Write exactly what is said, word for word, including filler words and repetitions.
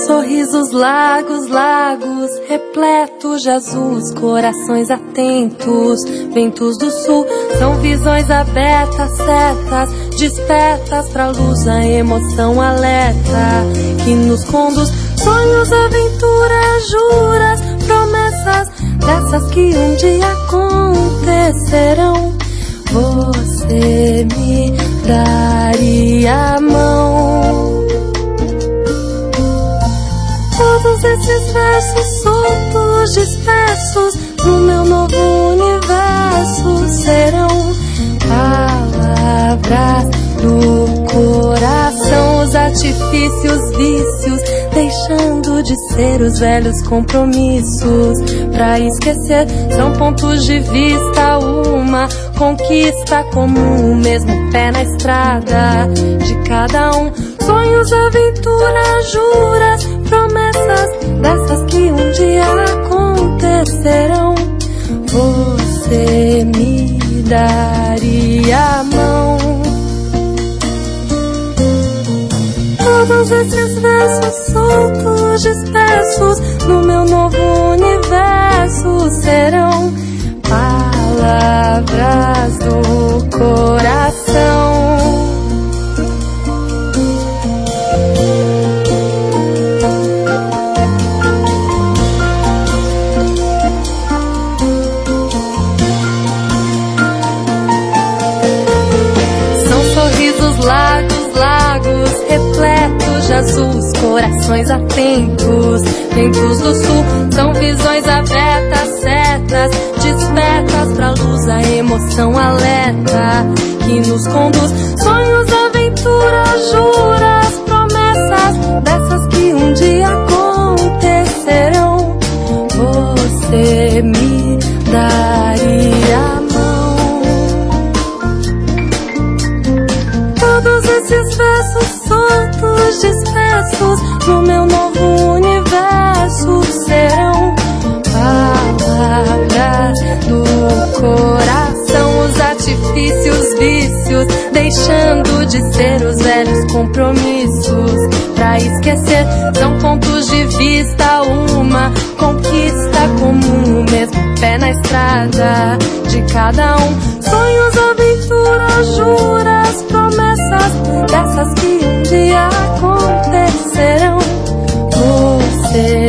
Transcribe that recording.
sorrisos largos, lagos, repletos de azuis, corações atentos, ventos do sul, são visões abertas, setas, despertas pra luz, a emoção alerta, que nos conduz, sonhos, aventuras, juras, promessas, dessas que um dia acontecerão. Você me daria a mão. Todos esses versos soltos, dispersos no meu novo universo serão palavras do coração. Os artifícios, vícios, deixando de ser os velhos compromissos. Pra esquecer, são pontos de vista, uma conquista comum, o mesmo pé na estrada de cada um. Sonhos, aventuras, juras, promessas, dessas que um dia acontecerão. Você me daria a mão. Todos esses versos soltos, dispersos no meu novo universo serão palavras do coração. Repletos de azuis, corações atentos, ventos do sul, são visões abertas, setas, despertas pra luz, a emoção alerta, que nos conduz, sonhos, aventuras, juras, promessas, dessas que um dia acontecerão. Você me daria a mão. Todos esses versos soltos, dispersos no meu novo universo serão palavras do coração. Os artifícios, vícios, deixando de ser os velhos compromissos. Pra esquecer, são pontos de vista, uma conquista comum, o mesmo pé na estrada de cada um. Sonhos, aventuras, juras, promessas, dessas que um dia acontecerão. Você